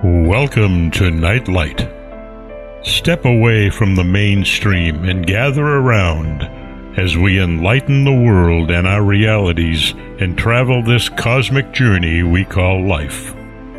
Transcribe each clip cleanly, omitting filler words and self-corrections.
Welcome to Nightlight. Step away from the mainstream and gather around as we enlighten the world and our realities and travel this cosmic journey we call life.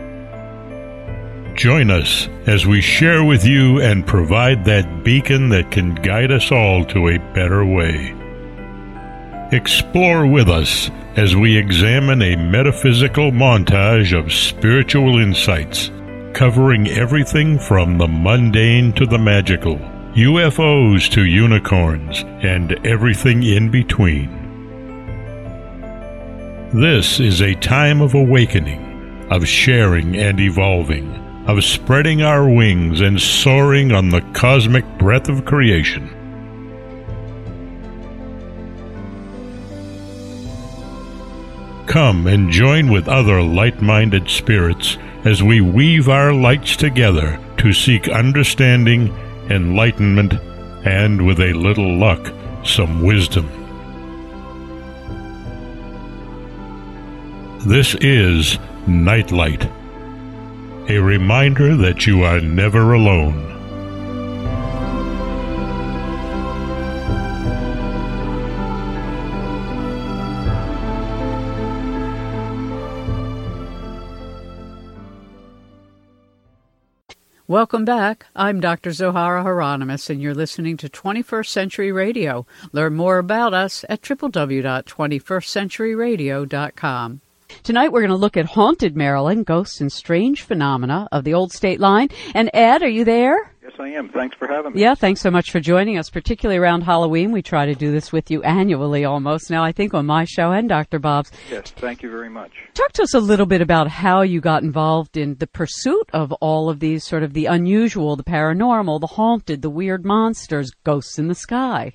Join us as we share with you and provide that beacon that can guide us all to a better way. Explore with us as we examine a metaphysical montage of spiritual insights, covering everything from the mundane to the magical, UFOs to unicorns, and everything in between. This is a time of awakening, of sharing and evolving, of spreading our wings and soaring on the cosmic breath of creation. Come and join with other light-minded spirits as we weave our lights together to seek understanding, enlightenment, and, with a little luck, some wisdom. This is Nightlight, a reminder that you are never alone. Welcome back. I'm Dr. Zohara Hieronymus, and you're listening to 21st Century Radio. Learn more about us at www.21stcenturyradio.com. Tonight we're going to look at haunted Maryland, ghosts and strange phenomena of the old state line. And Ed, are you there? Yes, I am. Thanks for having me. Yeah, thanks so much for joining us, particularly around Halloween. We try to do this with you annually almost now, I think, on my show and Dr. Bob's. Yes, thank you very much. Talk to us a little bit about how you got involved in the pursuit of all of these sort of the unusual, the paranormal, the haunted, the weird monsters, ghosts in the sky.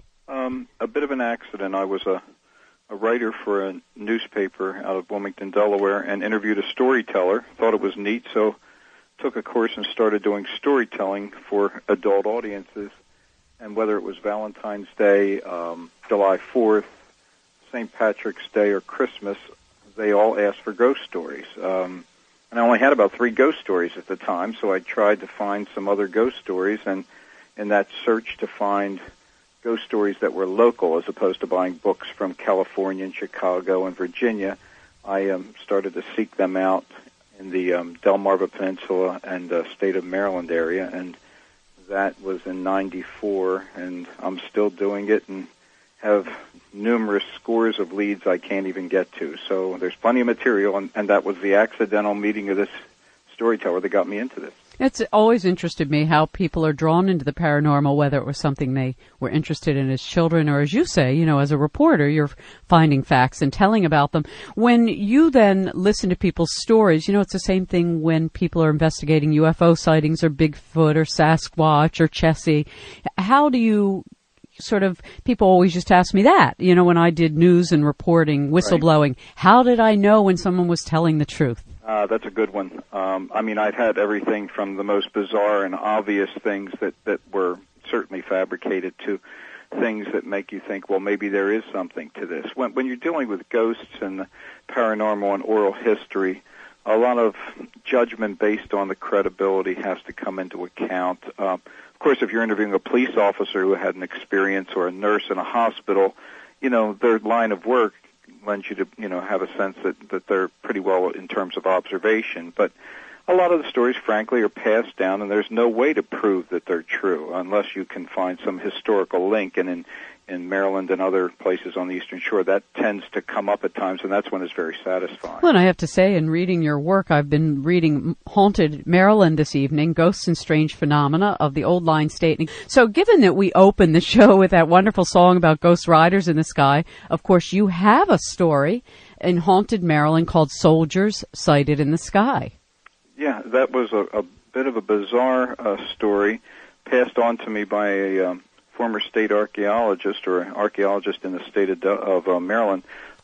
A bit of an accident. I was a writer for a newspaper out of Wilmington, Delaware, and interviewed a storyteller. Thought it was neat, so took a course and started doing storytelling for adult audiences. And whether it was Valentine's Day, July 4th, St. Patrick's Day, or Christmas, they all asked for ghost stories. And I only had about 3 ghost stories at the time, so I tried to find some other ghost stories, and in that search to find ghost stories that were local as opposed to buying books from California and Chicago and Virginia, I started to seek them out in the Delmarva Peninsula and state of Maryland area, and that was in '94, and I'm still doing it and have numerous scores of leads I can't even get to. So there's plenty of material, and that was the accidental meeting of this storyteller that got me into this. It's always interested me how people are drawn into the paranormal, whether it was something they were interested in as children or, as you say, you know, as a reporter, you're finding facts and telling about them. When you then listen to people's stories, you know, it's the same thing when people are investigating UFO sightings or Bigfoot or Sasquatch or Chessie. How do you sort of, people always just ask me that, you know, when I did news and reporting, whistleblowing, right. How did I know when someone was telling the truth? That's a good one. I mean, I've had everything from the most bizarre and obvious things that were certainly fabricated to things that make you think, well, maybe there is something to this. When you're dealing with ghosts and the paranormal and oral history, a lot of judgment based on the credibility has to come into account. Of course, if you're interviewing a police officer who had an experience or a nurse in a hospital, you know, their line of work lends you to, you know, have a sense that they're pretty well in terms of observation. But a lot of the stories, frankly, are passed down, and there's no way to prove that they're true unless you can find some historical link. And in Maryland and other places on the Eastern Shore, that tends to come up at times, and that's when it's very satisfying. Well, and I have to say, in reading your work, I've been reading Haunted Maryland this evening, Ghosts and Strange Phenomena of the Old Line State. So given that we opened the show with that wonderful song about ghost riders in the sky, of course, you have a story in Haunted Maryland called Soldiers Sighted in the Sky. Yeah, that was a bit of a bizarre story passed on to me by a former state archaeologist or an archaeologist in the state of Maryland.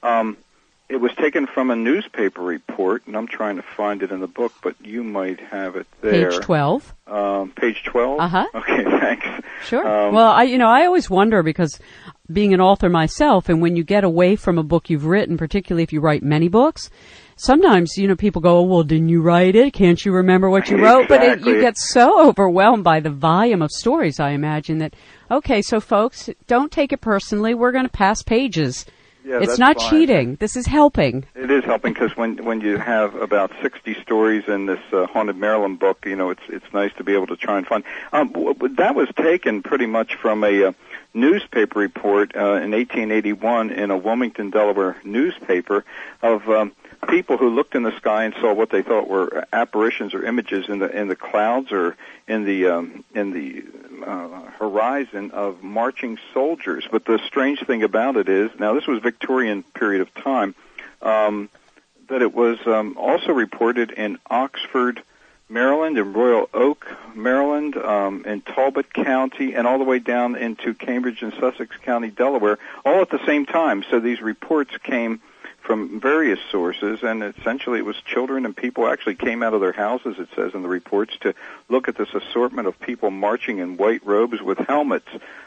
It was taken from a newspaper report, and I'm trying to find it in the book, but you might have it there. Page 12. Page 12? Uh-huh. Okay, thanks. Sure. Well, I always wonder because being an author myself, and when you get away from a book you've written, particularly if you write many books, sometimes, people go, oh, well, didn't you write it? Can't you remember what you wrote? Exactly. But you get so overwhelmed by the volume of stories, I imagine, that, okay, so folks, don't take it personally. We're going to pass pages. Yeah, it's not fine. Cheating. This is helping. It is helping because when you have about 60 stories in this Haunted Maryland book, it's nice to be able to try and find. That was taken pretty much from a newspaper report in 1881 in a Wilmington, Delaware newspaper of people who looked in the sky and saw what they thought were apparitions or images in the clouds or in the horizon of marching soldiers. But the strange thing about it is, now this was Victorian period of time, that it was also reported in Oxford, Maryland, in Royal Oak, Maryland, in Talbot County, and all the way down into Cambridge and Sussex County, Delaware, all at the same time. So these reports came from various sources, and essentially it was children and people actually came out of their houses, it says in the reports, to look at this assortment of people marching in white robes with helmets.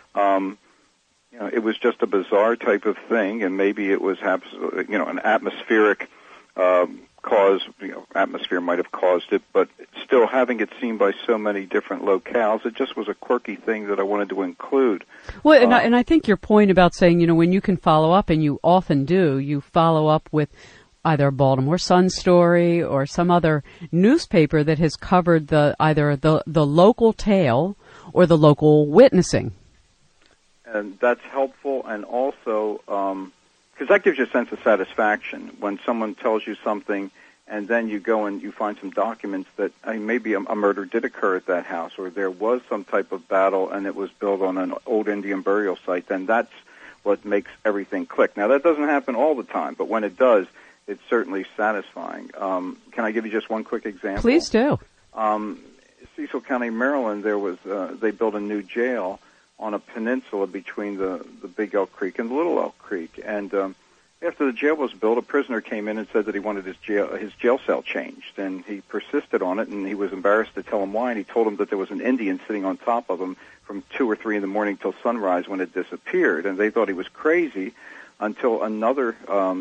It was just a bizarre type of thing, and maybe it was an atmospheric cause. Atmosphere might have caused it, but still having it seen by so many different locales, it just was a quirky thing that I wanted to include. Well, and I think your point about saying, when you can follow up, and you often do, you follow up with either a Baltimore Sun story or some other newspaper that has covered either the local tale or the local witnessing. And that's helpful, and also because that gives you a sense of satisfaction when someone tells you something and then you go and you find some documents that maybe a murder did occur at that house, or there was some type of battle and it was built on an old Indian burial site. Then that's what makes everything click. Now, that doesn't happen all the time, but when it does, it's certainly satisfying. Can I give you just one quick example? Please do. Cecil County, Maryland, there was they built a new jail on a peninsula between the Big Elk Creek and the Little Elk Creek. And after the jail was built, a prisoner came in and said that he wanted his jail cell changed. And he persisted on it, and he was embarrassed to tell him why. And he told him that there was an Indian sitting on top of him from 2 or 3 in the morning till sunrise when it disappeared. And they thought he was crazy until another,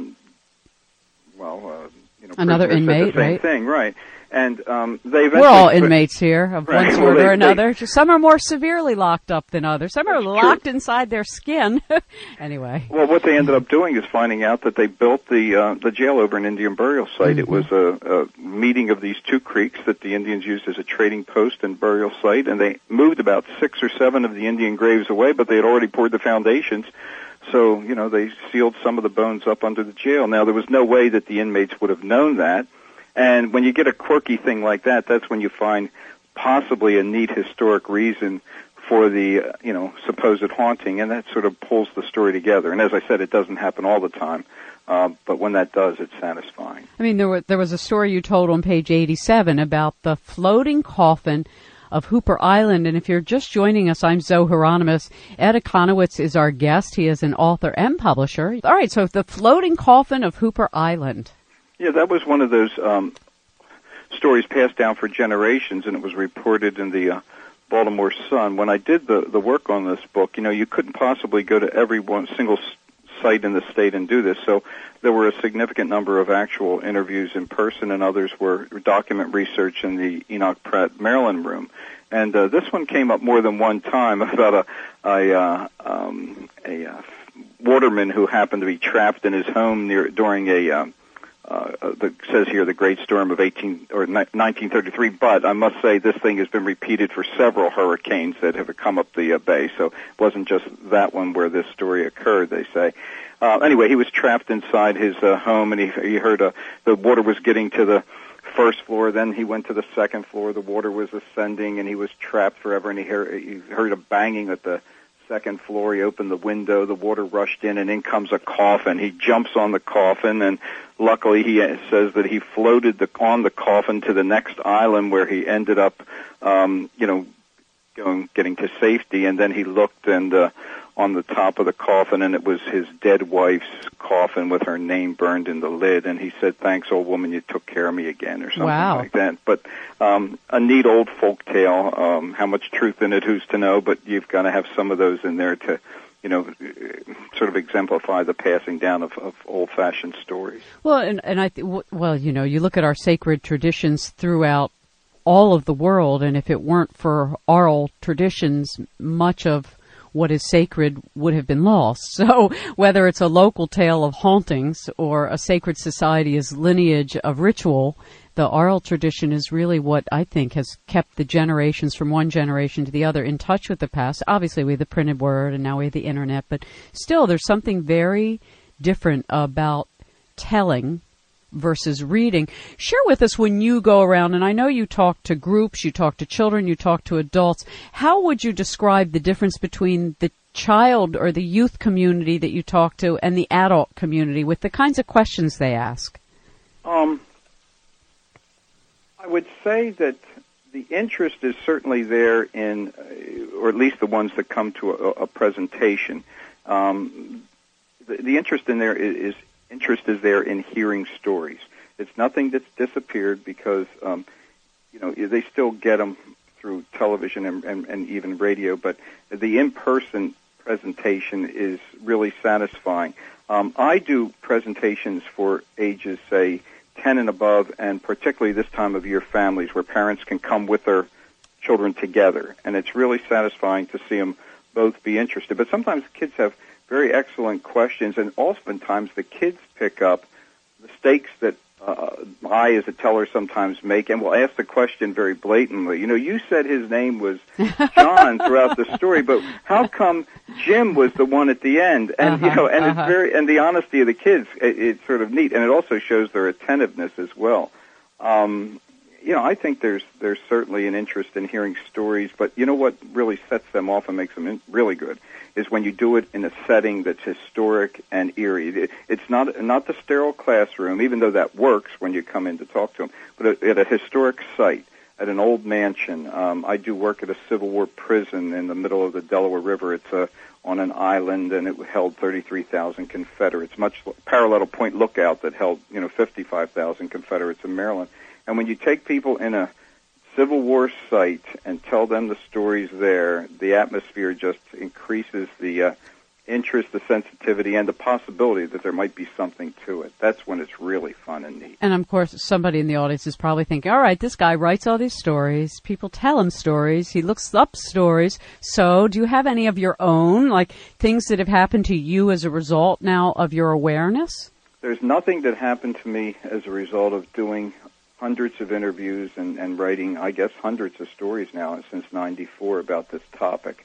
another inmate, said the same thing, right? And they eventually... We're all inmates here of right. one sort or another. Some are more severely locked up than others. Some are locked inside their skin. Anyway. Well, what they ended up doing is finding out that they built the jail over an Indian burial site. Mm-hmm. It was a meeting of these 2 creeks that the Indians used as a trading post and burial site, and they moved about 6 or 7 of the Indian graves away, but they had already poured the foundations. So, they sealed some of the bones up under the jail. Now, there was no way that the inmates would have known that. And when you get a quirky thing like that, that's when you find possibly a neat historic reason for the, supposed haunting, and that sort of pulls the story together. And as I said, it doesn't happen all the time, but when that does, it's satisfying. I mean, there was a story you told on page 87 about the floating coffin of Hooper Island, and if you're just joining us, I'm Zoe Hieronymus. Ed Akonowitz is our guest. He is an author and publisher. All right, so the floating coffin of Hooper Island. Yeah, that was one of those stories passed down for generations, and it was reported in the Baltimore Sun. When I did the work on this book, you couldn't possibly go to every single site in the state and do this, so there were a significant number of actual interviews in person, and others were document research in the Enoch Pratt Maryland room. And this one came up more than one time about a waterman who happened to be trapped in his home during says here the Great Storm of 1933, but I must say this thing has been repeated for several hurricanes that have come up the bay, so it wasn't just that one where this story occurred, they say. Anyway, he was trapped inside his home, and he heard the water was getting to the first floor, then he went to the second floor, the water was ascending, and he was trapped forever, and he heard a banging at the second floor. He opened the window, the water rushed in, and in comes a coffin. He jumps on the coffin, and luckily he says that he floated on the coffin to the next island where he ended up, getting to safety, and then he looked and on the top of the coffin, and it was his dead wife's coffin with her name burned in the lid, and he said, "Thanks, old woman, you took care of me again," or something like that. But a neat old folk tale. How much truth in it, who's to know, but you've got to have some of those in there to sort of exemplify the passing down of old-fashioned stories. Well, and I you look at our sacred traditions throughout all of the world, and if it weren't for oral traditions, much of what is sacred would have been lost. So whether it's a local tale of hauntings or a sacred society's lineage of ritual, the oral tradition is really what I think has kept the generations from one generation to the other in touch with the past. Obviously, we have the printed word, and now we have the internet, but still there's something very different about telling versus reading. Share with us when you go around, and I know you talk to groups, you talk to children, you talk to adults. How would you describe the difference between the child or the youth community that you talk to and the adult community with the kinds of questions they ask? I would say that the interest is certainly there in, or at least the ones that come to a presentation. The interest in there is there in hearing stories. It's nothing that's disappeared because, they still get them through television and even radio, but the in-person presentation is really satisfying. I do presentations for ages, say, 10 and above, and particularly this time of year, families where parents can come with their children together, and it's really satisfying to see them both be interested. But sometimes kids have very excellent questions, and oftentimes the kids pick up mistakes that I, as a teller, sometimes make, and will ask the question very blatantly. You said his name was John throughout the story, but how come Jim was the one at the end? And it's the honesty of the kids, it's sort of neat, and it also shows their attentiveness as well. I think there's certainly an interest in hearing stories, but what really sets them off and makes them really good is when you do it in a setting that's historic and eerie. It's not the sterile classroom, even though that works when you come in to talk to them, but at a historic site, at an old mansion. I do work at a Civil War prison in the middle of the Delaware River. It's on an island, and it held 33,000 Confederates, much parallel to Point Lookout that held 55,000 Confederates in Maryland. And when you take people in a Civil War site and tell them the stories there, the atmosphere just increases the interest, the sensitivity, and the possibility that there might be something to it. That's when it's really fun and neat. And, of course, somebody in the audience is probably thinking, all right, this guy writes all these stories. People tell him stories. He looks up stories. So do you have any of your own, like things that have happened to you as a result now of your awareness? There's nothing that happened to me as a result of doing hundreds of interviews and writing, I guess, hundreds of stories now since '94 about this topic.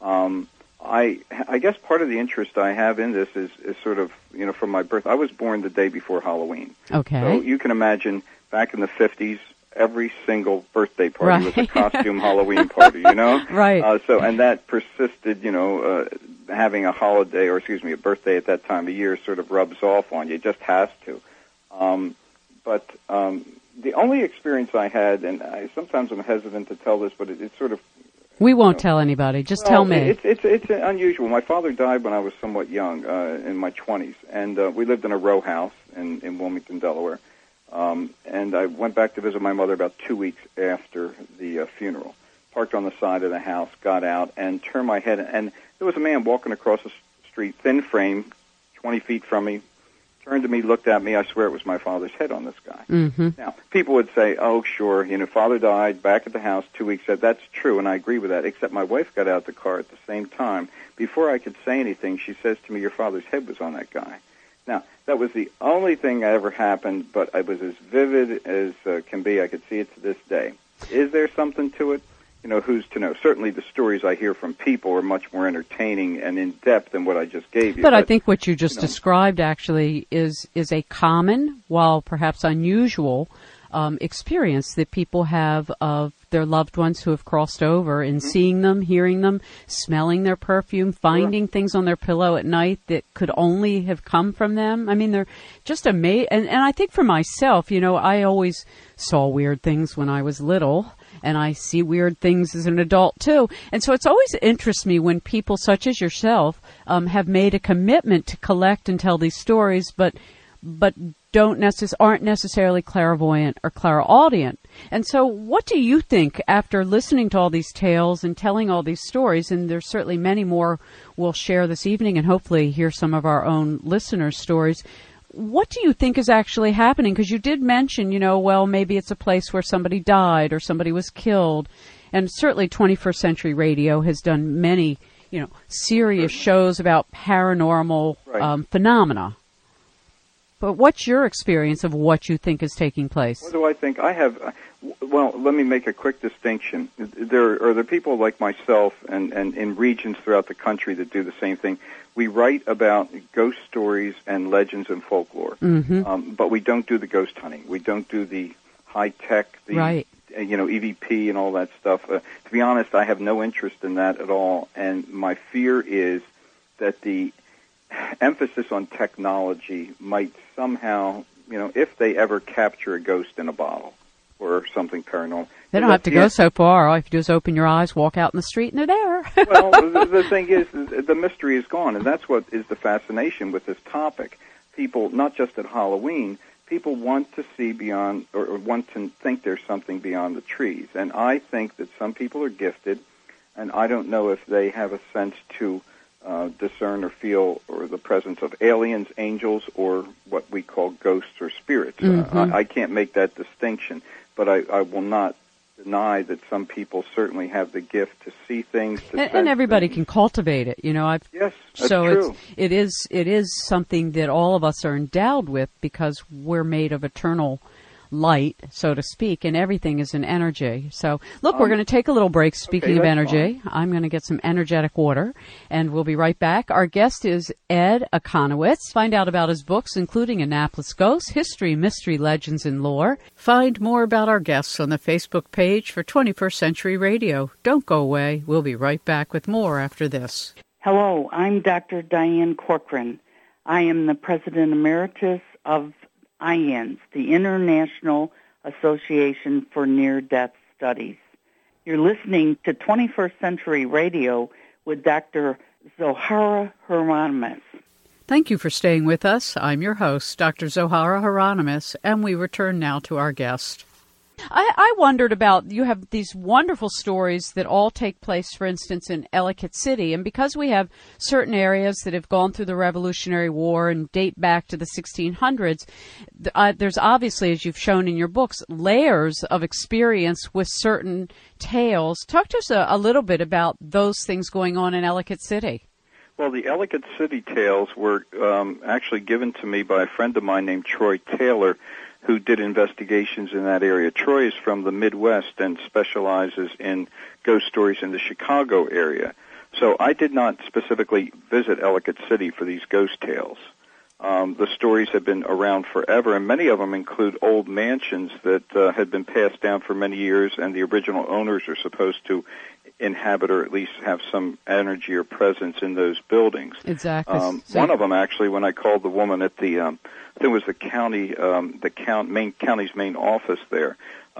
I guess part of the interest I have in this is sort of, from my birth. I was born the day before Halloween. Okay. So you can imagine back in the 50s, every single birthday party was a costume Halloween party, Right. And that persisted, having a holiday, or a birthday at that time of year sort of rubs off on you. It just has to. But the only experience I had, and sometimes I'm hesitant to tell this, but it's sort of... We won't tell anybody. Just tell me. It's unusual. My father died when I was somewhat young, in my 20s, and we lived in a row house in Wilmington, Delaware. And I went back to visit my mother about 2 weeks after the funeral. Parked on the side of the house, got out, and turned my head, and there was a man walking across the street, thin frame, 20 feet from me, turned to me, looked at me. I swear it was my father's head on this guy. Mm-hmm. Now, people would say, oh, sure, father died back at the house 2 weeks ago. That's true, and I agree with that, except my wife got out the car at the same time. Before I could say anything, she says to me, your father's head was on that guy. Now, that was the only thing that ever happened, but it was as vivid as can be. I could see it to this day. Is there something to it? Who's to know? Certainly the stories I hear from people are much more entertaining and in-depth than what I just gave you. But I think what you just described actually is a common, while perhaps unusual, experience that people have of their loved ones who have crossed over and seeing them, hearing them, smelling their perfume, finding things on their pillow at night that could only have come from them. I mean, they're just amazing. And I think for myself, I always saw weird things when I was little. And I see weird things as an adult, too. And so it's always interests me when people such as yourself have made a commitment to collect and tell these stories, but aren't necessarily clairvoyant or clairaudient. And so what do you think, after listening to all these tales and telling all these stories, and there's certainly many more we'll share this evening and hopefully hear some of our own listeners' stories, what do you think is actually happening? Because you did mention, well, maybe it's a place where somebody died or somebody was killed. And certainly 21st Century Radio has done many, serious shows about paranormal phenomena. But what's your experience of what you think is taking place? What do I think? Well, let me make a quick distinction. There are people like myself and in regions throughout the country that do the same thing. We write about ghost stories and legends and folklore, but we don't do the ghost hunting. We don't do the high-tech, EVP and all that stuff. To be honest, I have no interest in that at all, and my fear is that the emphasis on technology might somehow, if they ever capture a ghost in a bottle or something paranormal. They don't have to go so far. All you have to do is open your eyes, walk out in the street, and they're there. Well, the thing is, the mystery is gone, and that's what is the fascination with this topic. People, not just at Halloween, people want to see beyond, or want to think there's something beyond the trees. And I think that some people are gifted, and I don't know if they have a sense to discern or feel or the presence of aliens, angels, or what we call ghosts or spirits. I can't make that distinction, but I will not deny that some people certainly have the gift to see things. And everybody can cultivate it, Yes, that's so true. It is something that all of us are endowed with because we're made of eternal light, so to speak, and everything is an energy. So, look, we're going to take a little break. Speaking of energy, I'm going to get some energetic water, and we'll be right back. Our guest is Ed Aconowitz. Find out about his books, including Annapolis Ghosts, History, Mystery, Legends, and Lore. Find more about our guests on the Facebook page for 21st Century Radio. Don't go away. We'll be right back with more after this. Hello, I'm Dr. Diane Corcoran. I am the President Emeritus of IANS, the International Association for Near-Death Studies. You're listening to 21st Century Radio with Dr. Zohara Hieronymus. Thank you for staying with us. I'm your host, Dr. Zohara Hieronymus, and we return now to our guest. I wondered about, you have these wonderful stories that all take place, for instance, in Ellicott City. And because we have certain areas that have gone through the Revolutionary War and date back to the 1600s, there's obviously, as you've shown in your books, layers of experience with certain tales. Talk to us a little bit about those things going on in Ellicott City. Well, the Ellicott City tales were actually given to me by a friend of mine named Troy Taylor, who did investigations in that area. Troy is from the Midwest and specializes in ghost stories in the Chicago area. So I did not specifically visit Ellicott City for these ghost tales. The stories have been around forever, and many of them include old mansions that had been passed down for many years, and the original owners are supposed to inhabit or at least have some energy or presence in those buildings. Exactly. One of them, actually, when I called the woman at the, I think it was the county, county's main office there,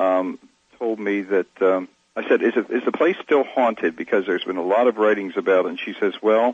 told me that, I said, is the place still haunted? Because there's been a lot of writings about it. And she says, well,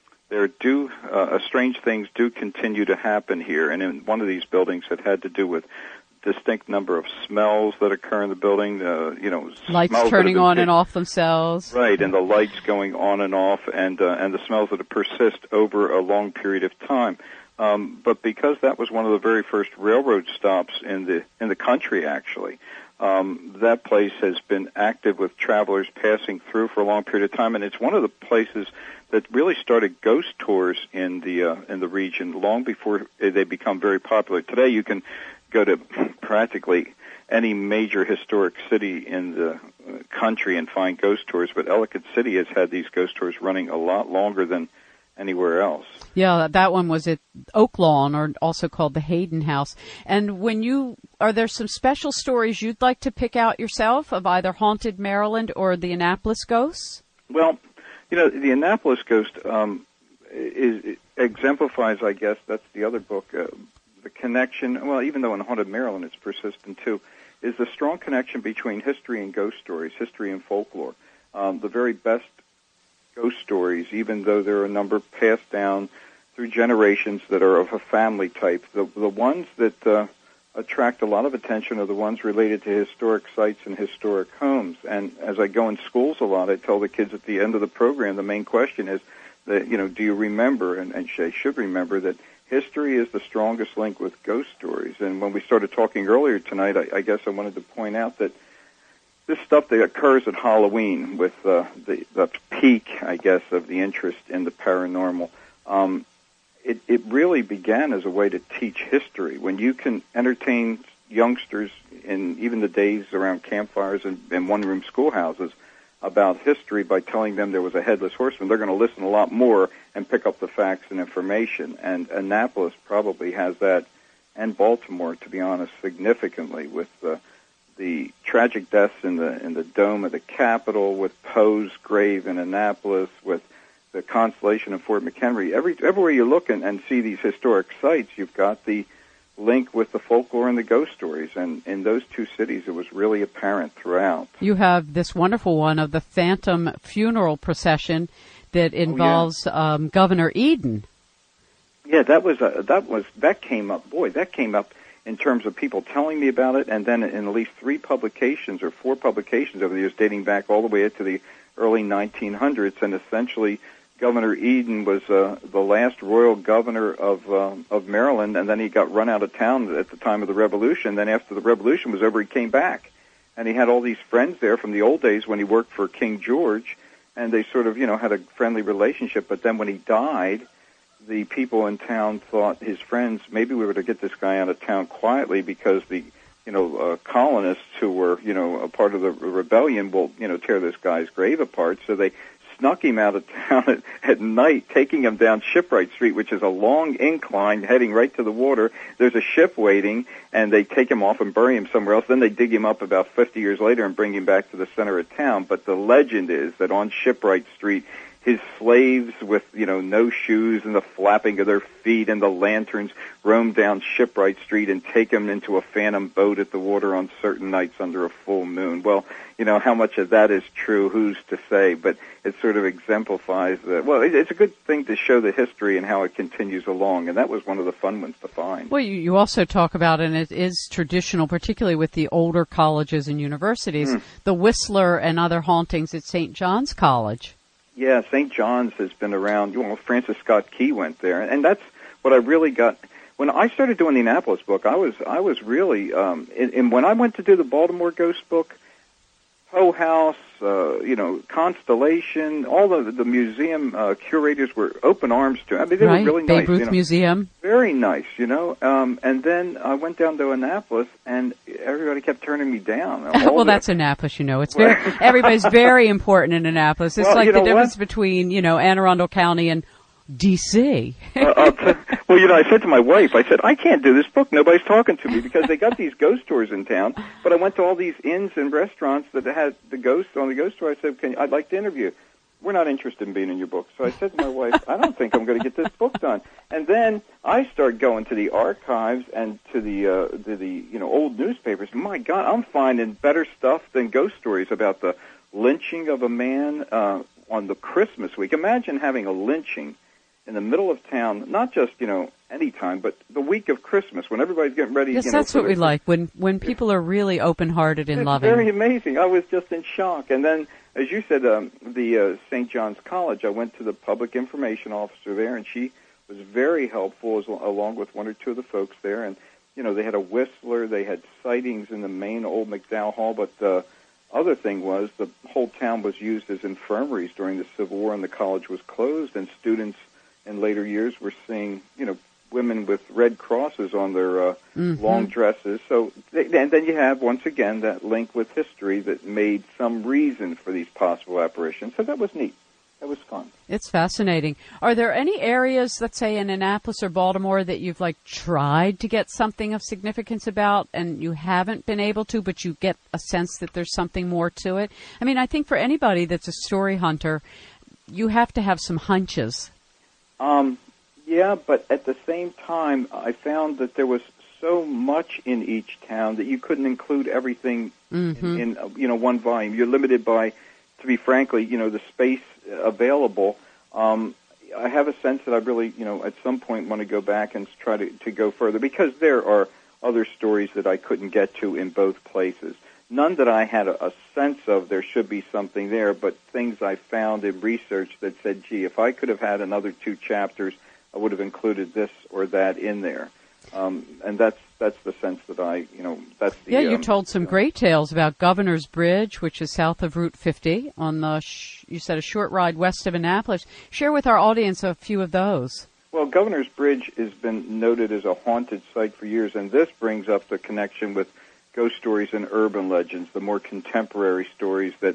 strange things do continue to happen here. And in one of these buildings, it had to do with distinct number of smells that occur in the building, lights turning on and off themselves. Right, and the lights going on and off, and the smells that persist over a long period of time. But because that was one of the very first railroad stops in the country, actually, that place has been active with travelers passing through for a long period of time, and it's one of the places that really started ghost tours in the region long before they become very popular. Today, you can go to practically any major historic city in the country and find ghost tours, but Ellicott City has had these ghost tours running a lot longer than anywhere else. Yeah, that one was at Oak Lawn, or also called the Hayden House. And are there some special stories you'd like to pick out yourself of either Haunted Maryland or the Annapolis Ghosts? Well, the Annapolis Ghost exemplifies, I guess, that's the other book, the connection, well, even though in Haunted Maryland it's persistent too, is the strong connection between history and ghost stories, history and folklore. The very best ghost stories, even though there are a number passed down through generations that are of a family type. The ones that attract a lot of attention are the ones related to historic sites and historic homes. And as I go in schools a lot, I tell the kids at the end of the program, the main question is, that, do you remember, and they should remember, that history is the strongest link with ghost stories. And when we started talking earlier tonight, I guess I wanted to point out that this stuff that occurs at Halloween with the peak, I guess, of the interest in the paranormal, it really began as a way to teach history. When you can entertain youngsters in even the days around campfires and one-room schoolhouses about history by telling them there was a headless horseman, they're going to listen a lot more and pick up the facts and information. And Annapolis probably has that, and Baltimore, to be honest, significantly, with the tragic deaths in the dome of the Capitol, with Poe's grave in Annapolis, with the Constellation of Fort McHenry. Everywhere you look and see these historic sites, you've got the link with the folklore and the ghost stories. And in those two cities, it was really apparent throughout. You have this wonderful one of the Phantom Funeral Procession that involves Governor Eden. Yeah, that came up. Boy, that came up in terms of people telling me about it, and then in at least 3 publications or 4 publications over the years, dating back all the way to the early 1900s, and essentially Governor Eden was the last royal governor of Maryland, and then he got run out of town at the time of the Revolution. Then after the Revolution was over, he came back, and he had all these friends there from the old days when he worked for King George, and they sort of, had a friendly relationship. But then when he died, the people in town thought, his friends, maybe we were to get this guy out of town quietly because the colonists who were, a part of the rebellion will, tear this guy's grave apart. So they snuck him out of town at night, taking him down Shipwright Street, which is a long incline heading right to the water. There's a ship waiting, and they take him off and bury him somewhere else. Then they dig him up about 50 years later and bring him back to the center of town. But the legend is that on Shipwright Street, his slaves with, no shoes and the flapping of their feet and the lanterns roam down Shipwright Street and take him into a phantom boat at the water on certain nights under a full moon. Well, how much of that is true, who's to say? But it sort of exemplifies that. Well, it's a good thing to show the history and how it continues along, and that was one of the fun ones to find. Well, you also talk about, and it is traditional, particularly with the older colleges and universities, the Whistler and other hauntings at St. John's College. Yeah, St. John's has been around. Francis Scott Key went there, and that's what I really got. When I started doing the Annapolis book, I was really, and when I went to do the Baltimore Ghost book, Poe House, Constellation, all the museum curators were open arms to it. I mean, they were really nice. Babe Ruth Museum. Very nice, and then I went down to Annapolis, and everybody kept turning me down. Well, that's Annapolis, It's very, everybody's very important in Annapolis. It's like the difference between, Anne Arundel County and D.C. I said to my wife, I can't do this book. Nobody's talking to me because they got these ghost tours in town. But I went to all these inns and restaurants that had the ghosts on the ghost tour. I said, I'd like to interview. We're not interested in being in your book. So I said to my wife, I don't think I'm going to get this book done. And then I started going to the archives and to the old newspapers. My God, I'm finding better stuff than ghost stories about the lynching of a man on the Christmas week. Imagine having a lynching in the middle of town, not just, any time, but the week of Christmas when everybody's getting ready. Yes, that's what we like, when people are really open-hearted and loving. It's very amazing. I was just in shock. And then, as you said, the St. John's College, I went to the public information officer there, and she was very helpful, along with one or two of the folks there. And, they had a Whistler, they had sightings in the main old McDowell Hall, but the other thing was the whole town was used as infirmaries during the Civil War, and the college was closed, and students in later years were seeing, women with red crosses on their long dresses. So, and then you have, once again, that link with history that made some reason for these possible apparitions. So that was neat. That was fun. It's fascinating. Are there any areas, let's say in Annapolis or Baltimore, that you've tried to get something of significance about and you haven't been able to, but you get a sense that there's something more to it? I mean, I think for anybody that's a story hunter, you have to have some hunches. Yeah, but at the same time, I found that there was so much in each town that you couldn't include everything in one volume. You're limited by, to be frankly, the space available. I have a sense that I really, at some point want to go back and try to go further, because there are other stories that I couldn't get to in both places. None that I had a sense of there should be something there, but things I found in research that said, gee, if I could have had another 2 chapters, I would have included this or that in there. And that's the sense that that's the... Yeah, you told some great tales about Governor's Bridge, which is south of Route 50, on the, you said, a short ride west of Annapolis. Share with our audience a few of those. Well, Governor's Bridge has been noted as a haunted site for years, and this brings up the connection with ghost stories and urban legends, the more contemporary stories that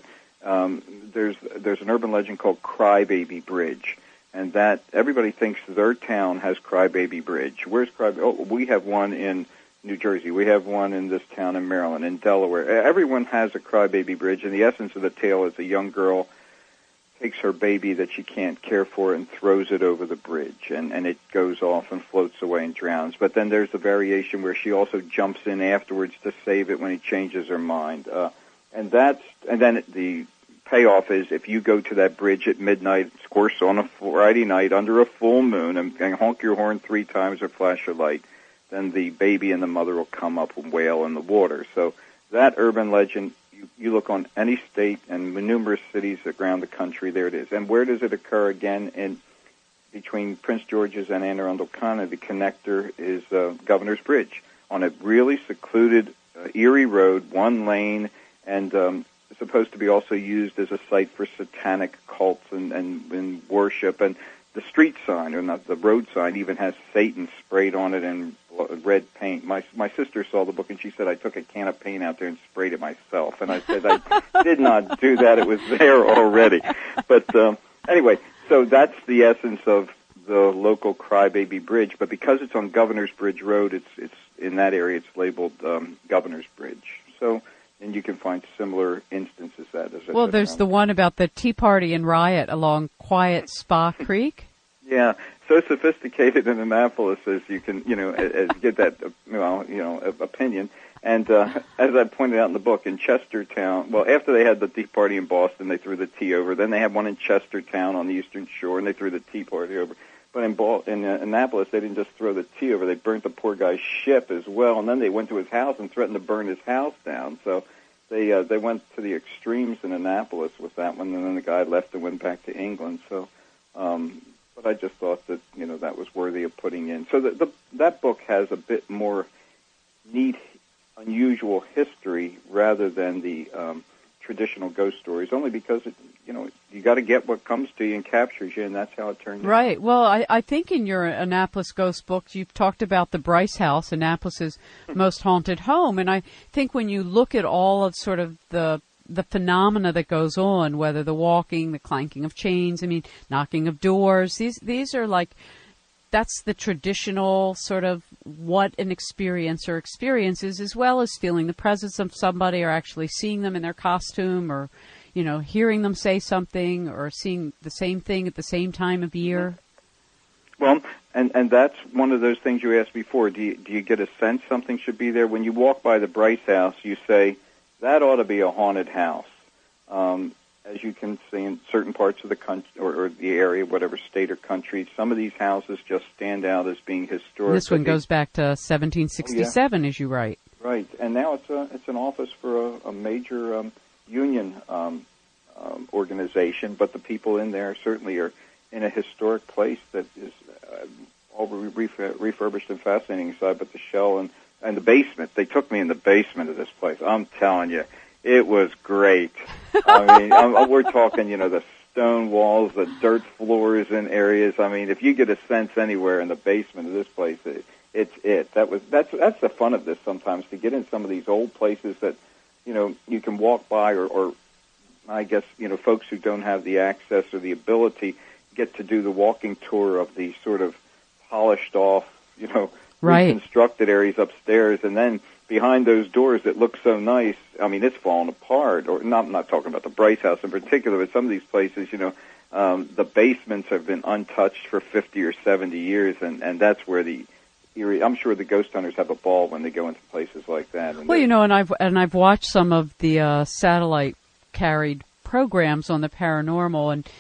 there's an urban legend called Crybaby Bridge, and that everybody thinks their town has Crybaby Bridge. Where's Crybaby? Oh, we have one in New Jersey. We have one in this town in Maryland, in Delaware. Everyone has a Crybaby Bridge, and the essence of the tale is a young girl takes her baby that she can't care for and throws it over the bridge, and it goes off and floats away and drowns. But then there's a variation where she also jumps in afterwards to save it when he changes her mind. And then the payoff is if you go to that bridge at midnight, of course on a Friday night under a full moon, and honk your horn 3 times or flash your light, then the baby and the mother will come up and wail in the water. So that urban legend, you look on any state and numerous cities around the country, there it is. And where does it occur again? In between Prince George's and Anne Arundel County, the connector is Governor's Bridge on a really secluded, eerie road, 1 lane, and it's supposed to be also used as a site for satanic cults and worship. And the street sign, or not the road sign, even has Satan sprayed on it in red paint. My sister saw the book, and she said, I took a can of paint out there and sprayed it myself. And I said, I did not do that. It was there already. But anyway, so that's the essence of the local Crybaby Bridge. But because it's on Governor's Bridge Road, it's in that area, it's labeled Governor's Bridge. So, and you can find similar instances that. Well, there's the one about the Tea Party and riot along Quiet Spa Creek. Yeah, so sophisticated in Annapolis as you can, as you get that, opinion. And as I pointed out in the book, in Chestertown, well, after they had the Tea Party in Boston, they threw the tea over. Then they had one in Chestertown on the Eastern Shore, and they threw the Tea Party over. But in Annapolis, they didn't just throw the tea over; they burnt the poor guy's ship as well. And then they went to his house and threatened to burn his house down. So they went to the extremes in Annapolis with that one, and then the guy left and went back to England. So. But I just thought that that was worthy of putting in. So that book has a bit more neat, unusual history rather than the traditional ghost stories. Only because you got to get what comes to you and captures you, and that's how it turns out. Right. Well, I think in your Annapolis ghost books you've talked about the Bryce House, Annapolis's most haunted home, and I think when you look at all of sort of the phenomena that goes on, whether the walking, the clanking of chains, knocking of doors, these are like, that's the traditional sort of what an experiencer experiences, as well as feeling the presence of somebody or actually seeing them in their costume or, hearing them say something or seeing the same thing at the same time of year. Well, and that's one of those things you asked before. Do you get a sense something should be there? When you walk by the Bryce House, you say, that ought to be a haunted house. As you can see in certain parts of the country or the area, whatever state or country, some of these houses just stand out as being historic. This one goes back to 1767, as you write. Right, and now it's an office for a major union organization, but the people in there certainly are in a historic place that is all refurbished and fascinating inside, but the shell and the basement. They took me in the basement of this place. I'm telling you, it was great. We're talking, the stone walls, the dirt floors in areas. If you get a sense anywhere in the basement of this place, it's it. That's the fun of this sometimes, to get in some of these old places that, you can walk by or I guess, folks who don't have the access or the ability get to do the walking tour of the sort of polished off, reconstructed areas upstairs, and then behind those doors that look so nice, it's fallen apart. Or I'm not talking about the Bryce House in particular, but some of these places, the basements have been untouched for 50 or 70 years, and that's where I'm sure the ghost hunters have a ball when they go into places like that. Well, and I've watched some of the satellite carried programs on the paranormal, and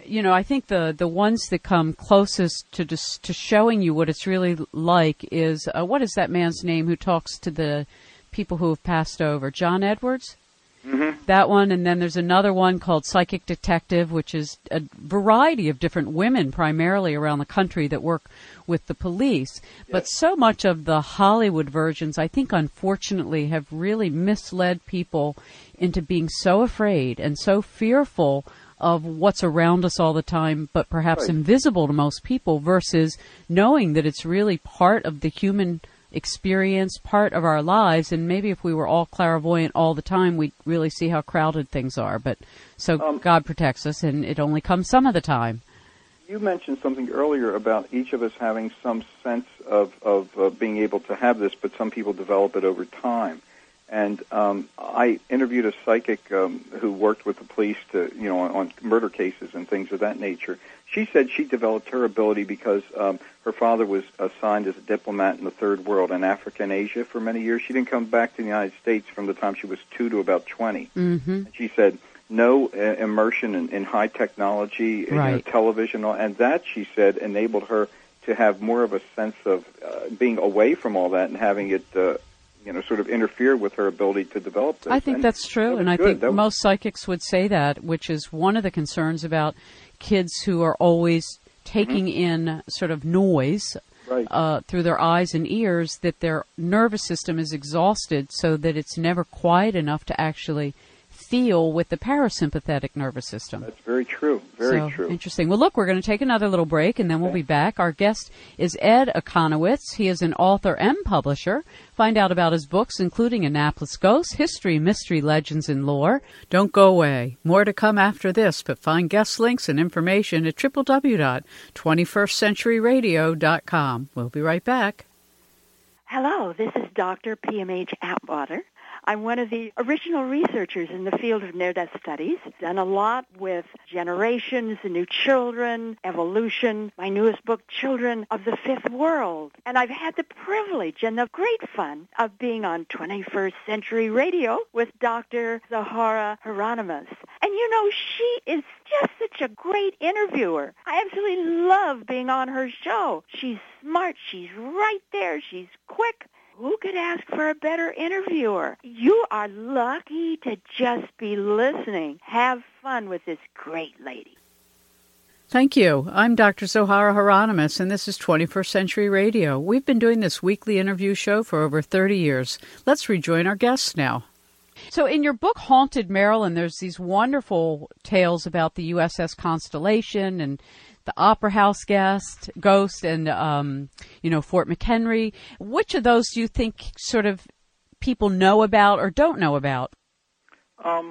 I think the ones that come closest to showing you what it's really like is, what is that man's name who talks to the people who have passed over? John Edwards? Mm-hmm. That one, and then there's another one called Psychic Detective, which is a variety of different women primarily around the country that work with the police. Yes. But so much of the Hollywood versions, I think, unfortunately, have really misled people into being so afraid and so fearful of what's around us all the time, but perhaps right. invisible to most people, versus knowing that it's really part of the human experience, part of our lives. And maybe if we were all clairvoyant all the time, we'd really see how crowded things are. But so God protects us, and it only comes some of the time. You mentioned something earlier about each of us having some sense of being able to have this, but some people develop it over time. And I interviewed a psychic who worked with the police to, on murder cases and things of that nature. She said she developed her ability because her father was assigned as a diplomat in the Third World in Africa and Asia for many years. She didn't come back to the United States from the time she was 2 to about 20. Mm-hmm. And she said no immersion in high technology, right. Television, and that, she said, enabled her to have more of a sense of being away from all that and having it sort of interfere with her ability to develop this. I think that's true, and I think most psychics would say that, which is one of the concerns about kids who are always taking mm-hmm. in sort of noise right. Through their eyes and ears, that their nervous system is exhausted so that it's never quiet enough to actually feel with the parasympathetic nervous system. That's very true. Very true. Interesting. Well, look, we're going to take another little break, and then we'll be back. Our guest is Ed Aconowitz. He is an author and publisher. Find out about his books, including Annapolis Ghosts, History, Mystery, Legends, and Lore. Don't go away. More to come after this, but find guest links and information at www.21stcenturyradio.com. We'll be right back. Hello, this is Dr. PMH Atwater. I'm one of the original researchers in the field of near-death studies. Done a lot with generations, the new children, evolution, my newest book, Children of the Fifth World. And I've had the privilege and the great fun of being on 21st Century Radio with Dr. Zohara Hieronymus. And she is just such a great interviewer. I absolutely love being on her show. She's smart. She's right there. She's quick. Who could ask for a better interviewer? You are lucky to just be listening. Have fun with this great lady. Thank you. I'm Dr. Zohara Hieronymus, and this is 21st Century Radio. We've been doing this weekly interview show for over 30 years. Let's rejoin our guests now. So in your book, Haunted Maryland, there's these wonderful tales about the USS Constellation and the Opera House ghost, and, Fort McHenry. Which of those do you think sort of people know about or don't know about? I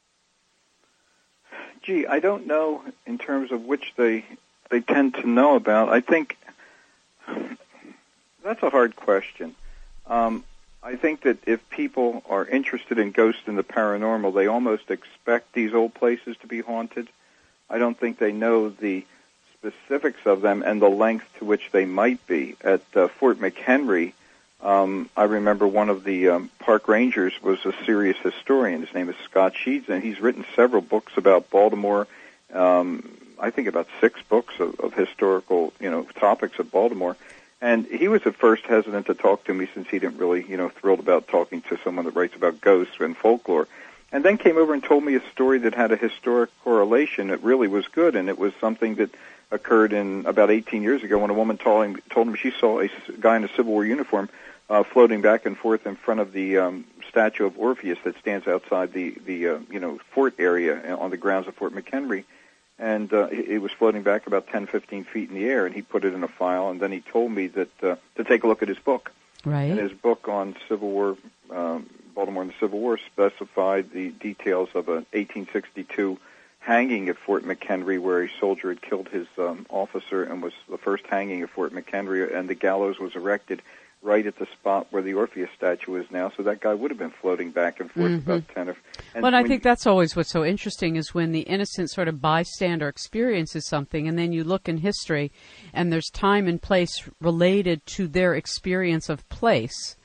don't know in terms of which they tend to know about. I think that's a hard question. I think that if people are interested in ghosts and the paranormal, they almost expect these old places to be haunted. I don't think they know the specifics of them and the length to which they might be. At Fort McHenry, I remember one of the park rangers was a serious historian. His name is Scott Sheeds, and he's written several books about Baltimore. I think about 6 books of historical, topics of Baltimore. And he was at first hesitant to talk to me since he didn't really, thrilled about talking to someone that writes about ghosts and folklore. And then came over and told me a story that had a historic correlation that really was good, and it was something that occurred in about 18 years ago when a woman told him she saw a guy in a Civil War uniform floating back and forth in front of the statue of Orpheus that stands outside the fort area on the grounds of Fort McHenry. And it was floating back about 10, 15 feet in the air, and he put it in a file, and then he told me that to take a look at his book. Right. And his book on Civil War, Baltimore and the Civil War, specified the details of an 1862 hanging at Fort McHenry where a soldier had killed his officer and was the first hanging at Fort McHenry, and the gallows was erected right at the spot where the Orpheus statue is now, so that guy would have been floating back and forth about 10 or... Well, I think that's always what's so interesting is when the innocent sort of bystander experiences something, and then you look in history, and there's time and place related to their experience of place.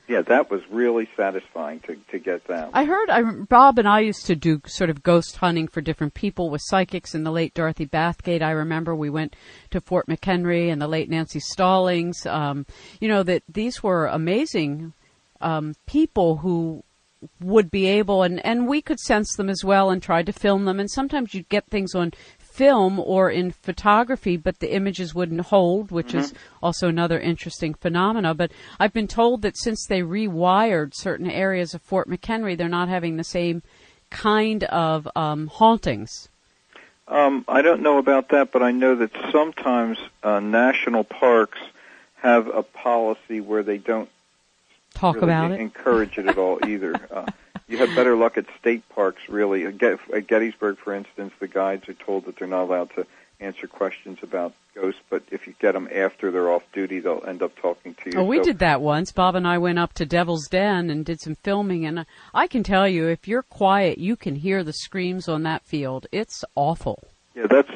Yeah, that was really satisfying to get that. I heard Bob and I used to do sort of ghost hunting for different people with psychics in the late Dorothy Bathgate. I remember we went to Fort McHenry and the late Nancy Stallings. That these were amazing people who would be able, and we could sense them as well and tried to film them. And sometimes you'd get things on film or in photography, but the images wouldn't hold, which is also another interesting phenomena. But I've been told that since they rewired certain areas of Fort McHenry, they're not having the same kind of hauntings. I don't know about that, but I know that sometimes national parks have a policy where they don't talk about it, encourage it at all either. You have better luck at state parks, really. At Gettysburg, for instance, the guides are told that they're not allowed to answer questions about ghosts, but if you get them after they're off duty, they'll end up talking to you. Oh, we did that once. Bob and I went up to Devil's Den and did some filming, and I can tell you, if you're quiet, you can hear the screams on that field. It's awful. Yeah, that's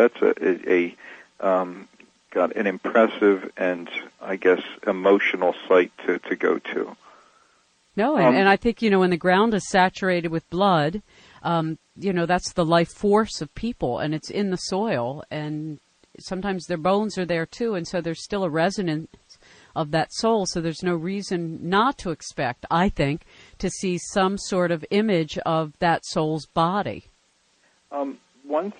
an impressive and, I guess, emotional site to go to. No, and I think, when the ground is saturated with blood, that's the life force of people, and it's in the soil, and sometimes their bones are there too, and so there's still a resonance of that soul, so there's no reason not to expect, I think, to see some sort of image of that soul's body. One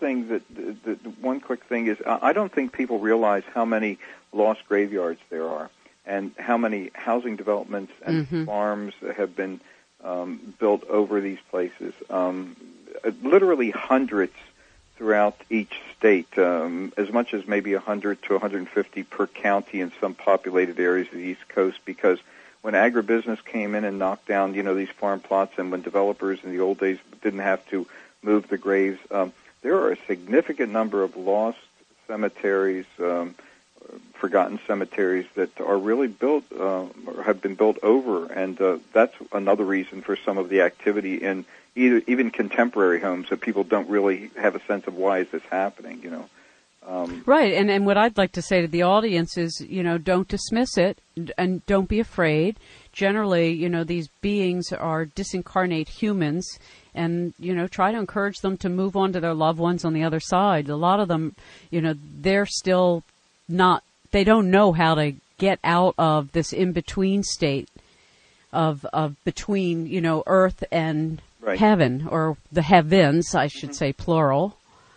quick thing is, I don't think people realize how many lost graveyards there are, and how many housing developments and farms have been built over these places. Literally hundreds throughout each state, as much as maybe 100 to 150 per county in some populated areas of the East Coast, because when agribusiness came in and knocked down, these farm plots, and when developers in the old days didn't have to move the graves, there are a significant number of lost cemeteries, forgotten cemeteries that are really built, or have been built over, and that's another reason for some of the activity in even contemporary homes, that people don't really have a sense of why is this happening, Right, and what I'd like to say to the audience is, don't dismiss it, and don't be afraid. Generally, these beings are disincarnate humans, and, try to encourage them to move on to their loved ones on the other side. A lot of them, they're still not, they don't know how to get out of this in-between state of between, earth and heaven, or the heavens, I should say, plural.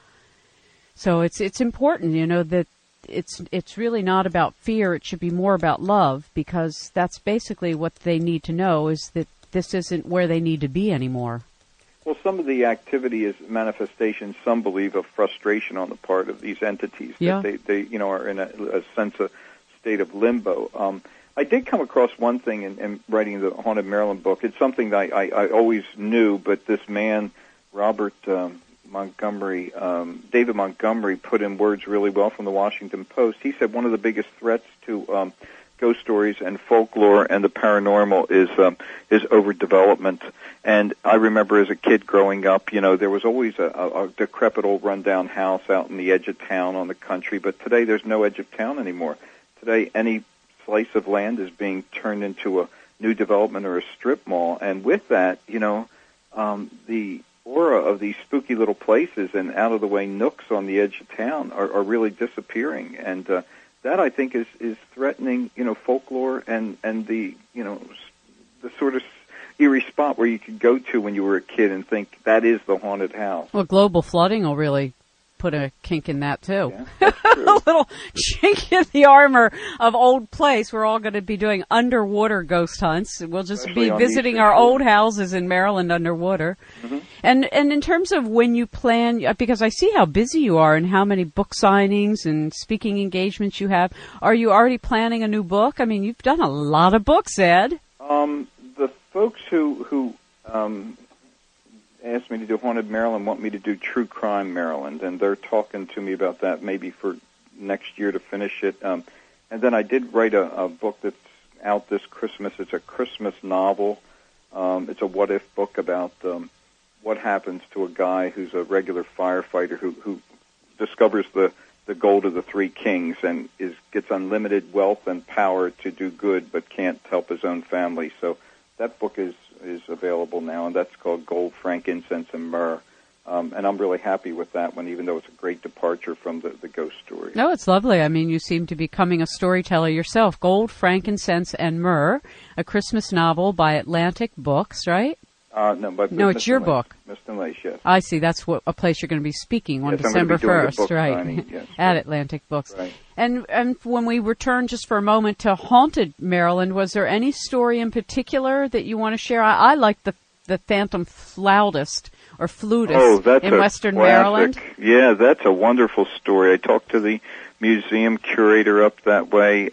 So it's important, that it's really not about fear. It should be more about love, because that's basically what they need to know, is that this isn't where they need to be anymore. Well, some of the activity is manifestation, some believe, of frustration on the part of these entities. Yeah. That they are in a sense of state of limbo. I did come across one thing in writing the Haunted Maryland book. It's something that I always knew, but this man, David Montgomery, put in words really well from the Washington Post. He said one of the biggest threats to ghost stories and folklore and the paranormal is overdevelopment. And I remember as a kid growing up, there was always a decrepit old rundown house out in the edge of town on the country, but today there's no edge of town anymore. Today any slice of land is being turned into a new development or a strip mall, and with that, the aura of these spooky little places and out-of-the-way nooks on the edge of town are really disappearing, and that, I think, is threatening, folklore and the, the sort of eerie spot where you could go to when you were a kid and think that is the haunted house. Well, global flooding will really put a kink in that, too. Yeah, that's true. A little chink in the armor of old place. We're all going to be doing underwater ghost hunts. We'll just Especially be visiting our old houses in Maryland underwater. Mm-hmm. And in terms of when you plan, because I see how busy you are and how many book signings and speaking engagements you have, are you already planning a new book? I mean, you've done a lot of books, Ed. The folks who asked me to do Haunted Maryland want me to do True Crime Maryland, and they're talking to me about that maybe for next year to finish it. And then I did write a book that's out this Christmas. It's a Christmas novel. It's a what-if book about what happens to a guy who's a regular firefighter who discovers the the gold of the three kings and gets unlimited wealth and power to do good, but can't help his own family. So that book is available now, and that's called Gold, Frankincense, and Myrrh. And I'm really happy with that one, even though it's a great departure from the ghost story. No, it's lovely. I mean, you seem to be becoming a storyteller yourself. Gold, Frankincense, and Myrrh, a Christmas novel by Atlantic Books, right? No, it's your book. Mr. Lace, yes. I see. That's a place you're going to be speaking on December 1st, right? Signing, yes, at Atlantic Books. Right. And when we return just for a moment to Haunted Maryland, was there any story in particular that you want to share? I like the Phantom Flautist or Flutist in Western Maryland. Yeah, that's a wonderful story. I talked to the museum curator up that way.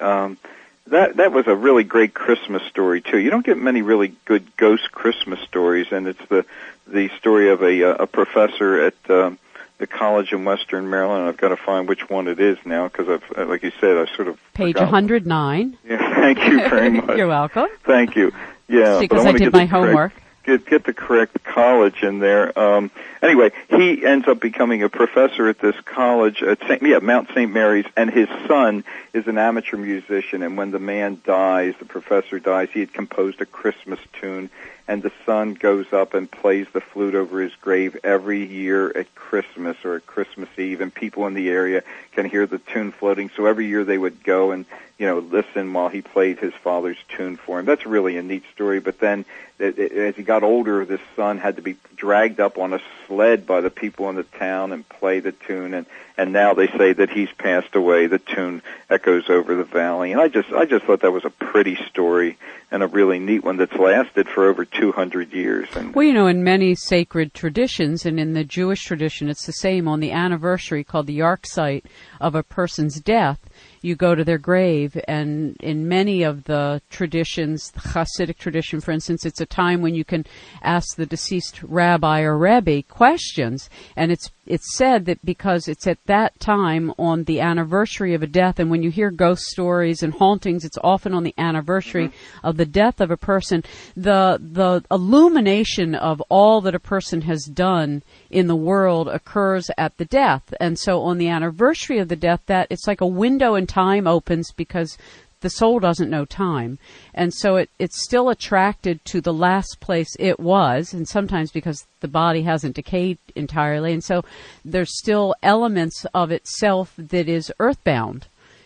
That was a really great Christmas story too. You don't get many really good ghost Christmas stories, and it's the story of a professor at the college in Western Maryland. I've got to find which one it is now because I've, like you said, I sort of page 109. Yeah, thank you very much. You're welcome. Thank you. Yeah, because I did my homework. Get the correct college in there. Anyway, he ends up becoming a professor at this college at Mount St. Mary's, and his son is an amateur musician. And when the man dies, the professor dies, he had composed a Christmas tune, and the son goes up and plays the flute over his grave every year at Christmas or at Christmas Eve, and people in the area can hear the tune floating. So every year they would go and listen while he played his father's tune for him. That's really a neat story. But then, as he got older, this son had to be dragged up on a sled by the people in the town and play the tune. And now they say that he's passed away. The tune echoes over the valley. And I just thought that was a pretty story and a really neat one that's lasted for over 200 years. And, well, in many sacred traditions, and in the Jewish tradition, it's the same. On the anniversary called the Yartzeit of a person's death, you go to their grave, and in many of the traditions, the Hasidic tradition, for instance, it's a time when you can ask the deceased rabbi or rebbe questions, and it's said that because it's at that time on the anniversary of a death, and when you hear ghost stories and hauntings, it's often on the anniversary of the death of a person, the illumination of all that a person has done in the world occurs at the death. And so on the anniversary of the death, that it's like a window in time opens because the soul doesn't know time. And so it's still attracted to the last place it was, and sometimes because the body hasn't decayed entirely. And so there's still elements of itself that is earthbound.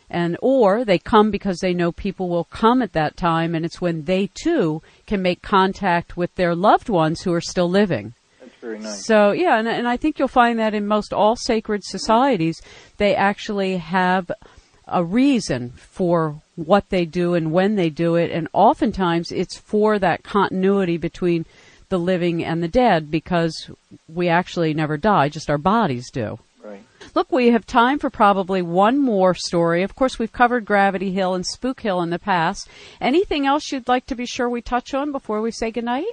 Or they come because they know people will come at that time, and it's when they too can make contact with their loved ones who are still living. Very nice. So, yeah, and I think you'll find that in most all sacred societies, they actually have a reason for what they do and when they do it, and oftentimes it's for that continuity between the living and the dead, because we actually never die, just our bodies do. Right. Look, we have time for probably one more story. Of course, we've covered Gravity Hill and Spook Hill in the past. Anything else you'd like to be sure we touch on before we say goodnight?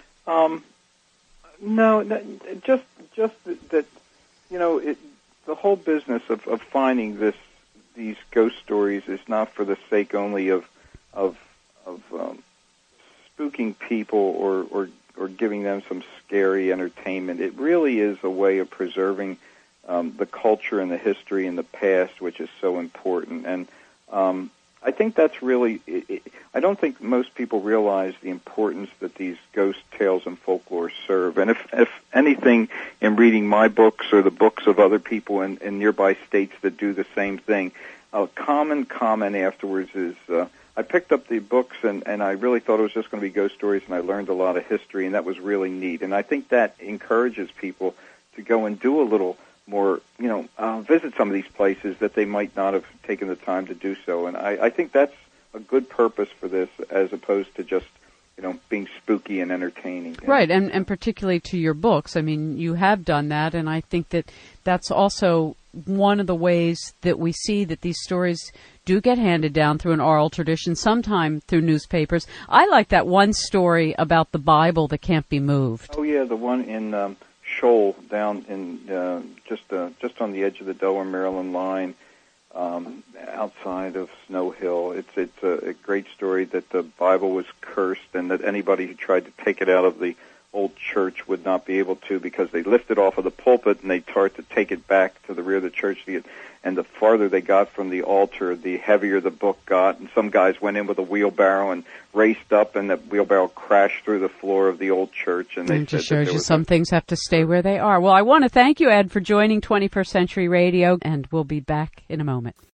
No, just that the whole business of finding these ghost stories is not for the sake only of spooking people or giving them some scary entertainment. It really is a way of preserving the culture and the history and the past, which is so important. And I think that's really, I don't think most people realize the importance that these ghost tales and folklore serve. And if anything, in reading my books or the books of other people in nearby states that do the same thing, a common comment afterwards is, I picked up the books and I really thought it was just going to be ghost stories, and I learned a lot of history, and that was really neat. And I think that encourages people to go and do a little more, visit some of these places that they might not have taken the time to do so. And I think that's a good purpose for this, as opposed to just, being spooky and entertaining. Right, and particularly to your books. I mean, you have done that, and I think that that's also one of the ways that we see that these stories do get handed down through an oral tradition, sometimes through newspapers. I like that one story about the Bible that can't be moved. Oh, yeah, the one in Shoal, down in just on the edge of the Delaware-Maryland line, outside of Snow Hill. It's a great story that the Bible was cursed, and that anybody who tried to take it out of the old church would not be able to, because they lifted off of the pulpit and they tried to take it back to the rear of the church. And the farther they got from the altar, the heavier the book got. And some guys went in with a wheelbarrow and raced up, and the wheelbarrow crashed through the floor of the old church. And it just shows you some things have to stay where they are. Well, I want to thank you, Ed, for joining 21st Century Radio, and we'll be back in a moment.